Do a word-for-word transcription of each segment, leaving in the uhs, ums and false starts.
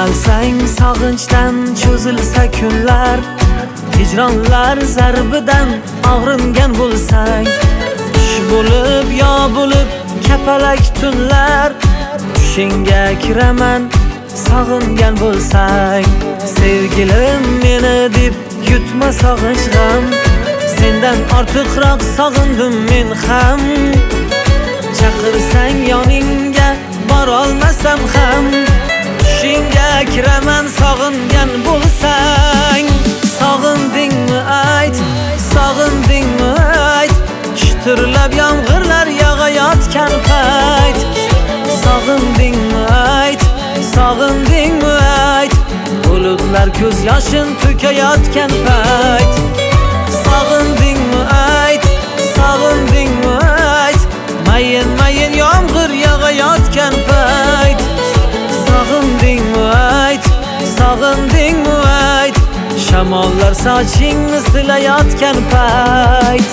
Qiynalsang sog'inchdan cho'zilsa kunlar, hijronlar zarbidan og'ringan bo'lsang, tush bo'lib yo bo'lib kapalak tunlar, tushingga kiraman sog'ingan bo'lsang. Sevgilim meni deb yutma sog'inch g'am, sendan ortiqroq sog'indim men ham. Chaqirsang yoningga borolmasam ham, tushingga kiraman sog'ingan bo'lsang. Sog'indingmi ayt, sog'indingmi ayt, shitirlab yomg'irlar yog'ayotgan payt. Sog'indingmi ayt, sog'indingmi ayt, bulutlar ko'z yoshin to'kayotgan payt. Sog'indingmi ayt, sog'indingmi ayt, mayin mayin yomg'ir yog'ayotgan payt. Sog'indingmi ayt, sog'indingmi ayt, shamollar sochingni silayotgan payt.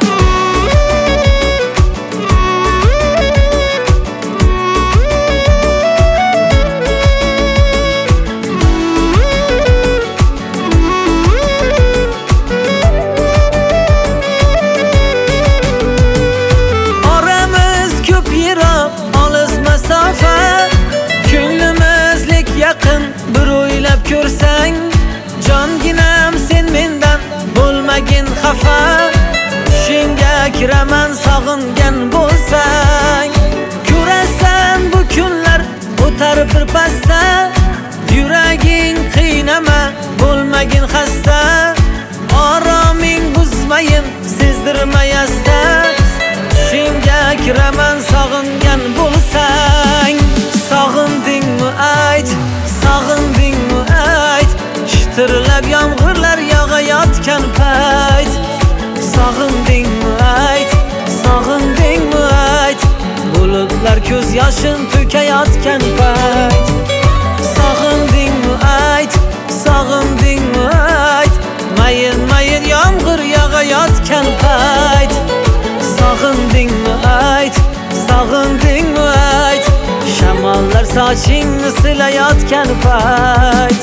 Ko'nglimizlik yaqin bir o'ylab ko'rsang, jonginam sen mendan bo'lmagin xafa. Tushingga kiraman sog'ingan bo'lsang, ko'rasan bu kunlar o'tar bir pasda. Yuraging qiynama, bo'lmagin xasta, oroming buzmayin, sezdirmayasta. Tushingga kiraman sog'ingan bo'lsang. Sog'indingmi ayt, sog'indingmi ayt, shitirlab yomg'irlar yog'ayotgan payt. Sog'indingmi ayt, sog'indingmi ayt, bulutlar ko'z yoshin to'kayotgan payt. Sog'indingmi ayt, sog'indingmi ayt, mayin mayin yomg'ir yog'ayotgan payt. Sog'indingmi ayt, sog'indingmi ayt, shamollar sochingni silayotgan payt.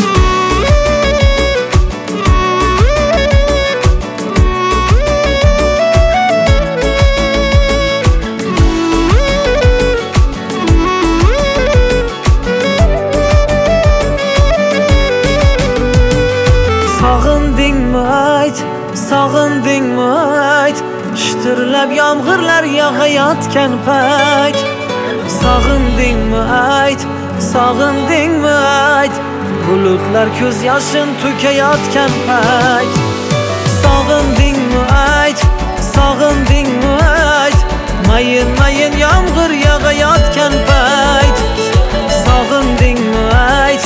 Sog'indingmi ayt, sog'indingmi ayt, shitirlab yomg'irlar yog'ayotgan payt. Sog'indingmi ayt, sog'indingmi ayt, bulutlar ko'z yoshin to'kayotgan payt. Sog'indingmi ayt, sog'indingmi ayt, mayin mayin yomg'ir yog'ayotgan payt. Sog'indingmi ayt,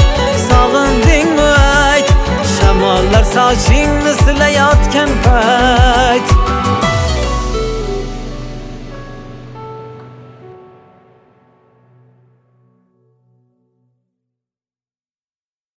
sog'indingmi ayt, shamollar sochingni silayotgan payt.